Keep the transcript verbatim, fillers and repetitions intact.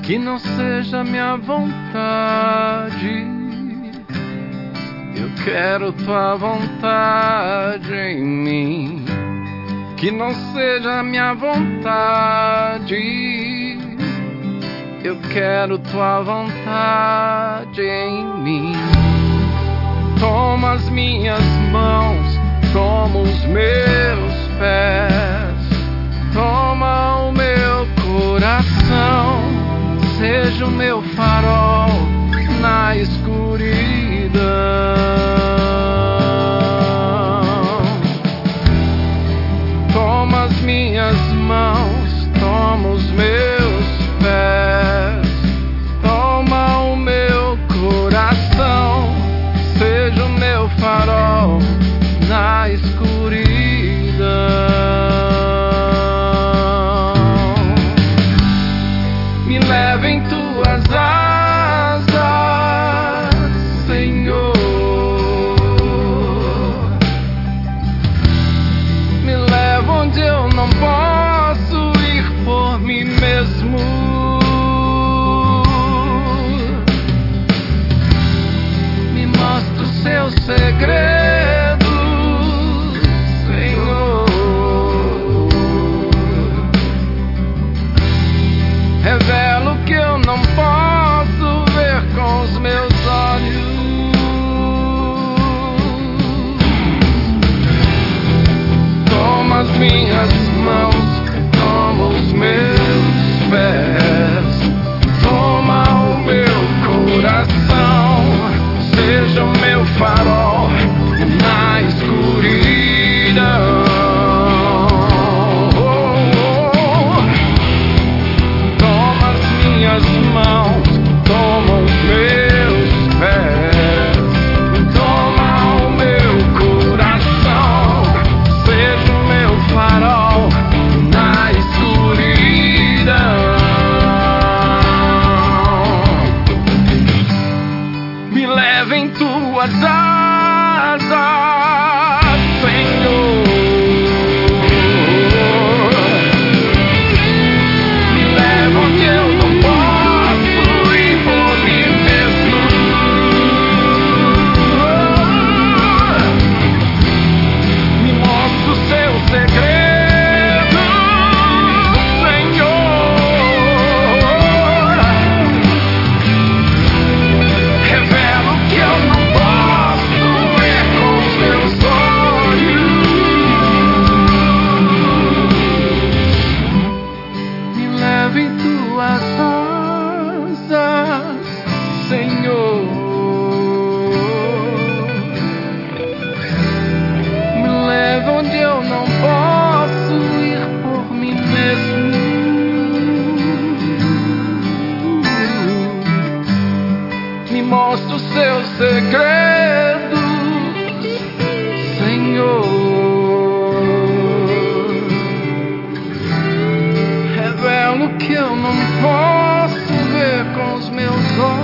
que não seja minha vontade. Eu quero tua vontade em mim, que não seja minha vontade. Eu quero tua vontade em mim. Toma as minhas mãos, toma os meus pés, toma o meu coração, seja o meu farol na escuridão. Toma as minhas mãos, toma os meus pés, toma o meu coração, seja o meu farol na escuridão. Me leva em tuas asas, Senhor. Me leva onde eu não posso ir por mim mesmo. Me mostra o seu segredo, Senhor. Revela o que eu não posso ver com os meus olhos. Toma as minhas mãos, toma os meus pés, toma o meu coração, seja o meu farol na escuridão. Toma as minhas mãos, toma os meus pés, toma o meu coração, seja o meu farol na escuridão. Me leva em tuas asas, Senhor. Me leva onde eu não posso ir por mim mesmo. Me mostra o seu segredo, Senhor. Revela o que eu não posso ver com os meus olhos. Me leva em tuas asas, Senhor. Me leva onde eu não posso ir por mim mesmo. Me mostra os seus segredos, Senhor. Revela o que eu não posso ver com os meus olhos.